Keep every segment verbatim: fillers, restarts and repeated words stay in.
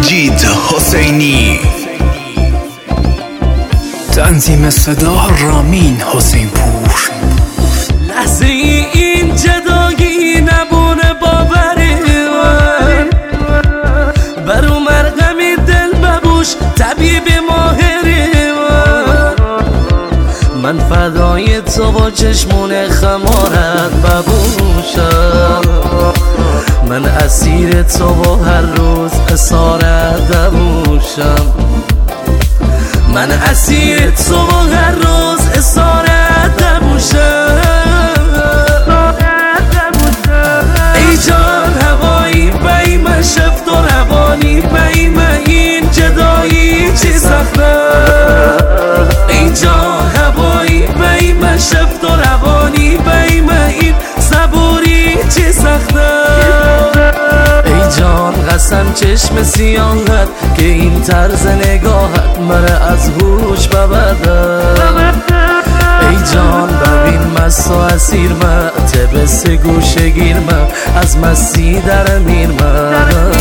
مجید حسینی، تنظیم صدا رامین حسین پور. لحظه این جدایی نبونه باوری من، برو مرقمی دل ببوش طبیب ماهری من. من فدای تو با چشمون خمارت ببوشم، من اسیر تو با هر روز اسارت ببوشم، من اسیر تو با هر روز اسارت ببوشم. ای جان هوایی بیمه شفت و روانی بیمه این جدایی چی سخته. ای جان هوایی بیمه شفت و روانی بیمه این صبوری چی سخته. ای جان قسم چشم سیاهت که این طرز نگاهت مره از هوش ببرده. ای جان ببین مست و اسیر من تبس گوشه گیر من از مستی در میر من.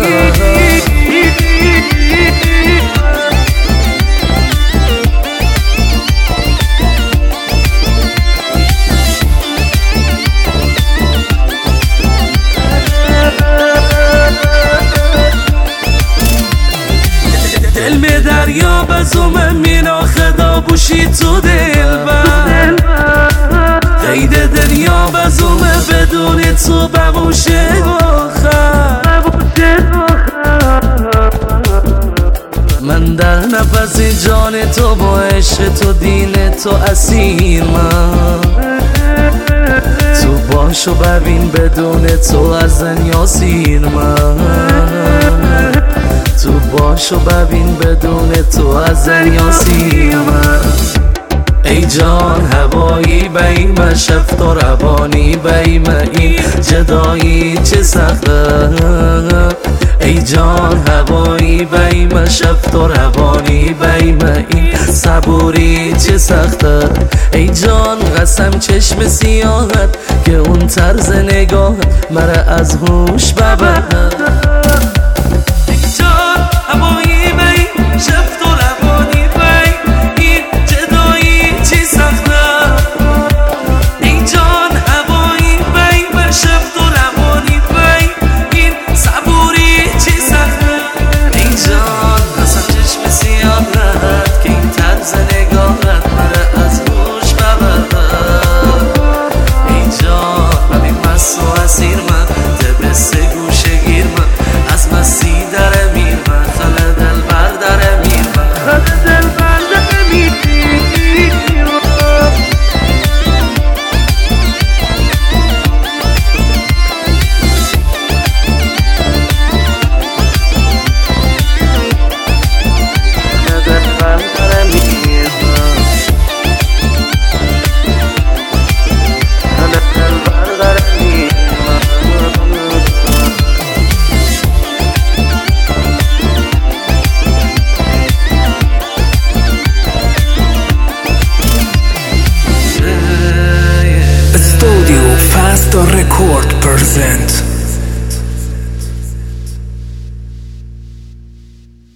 دل به دریا بزومه مینا خدا بوشی تو دل بر قید دریا بزومه بدون تو ببوشه آخر. من در نفس جان تو با عشق تو دین تو اسیر من. تو باشو ببین بدون تو از دنیا سیر من. تو باشو ببین بدون تو از دنیا سیر من. ای جان هوایی بیمه شفت و روانی بیمه این جدایی چه سخته. ای جان هوایی بیمه شفت و روانی بیمه این صبوری چه سخته. ای جان قسم چشم سیاهت که اون طرز نگاهت مره از هوش ببره.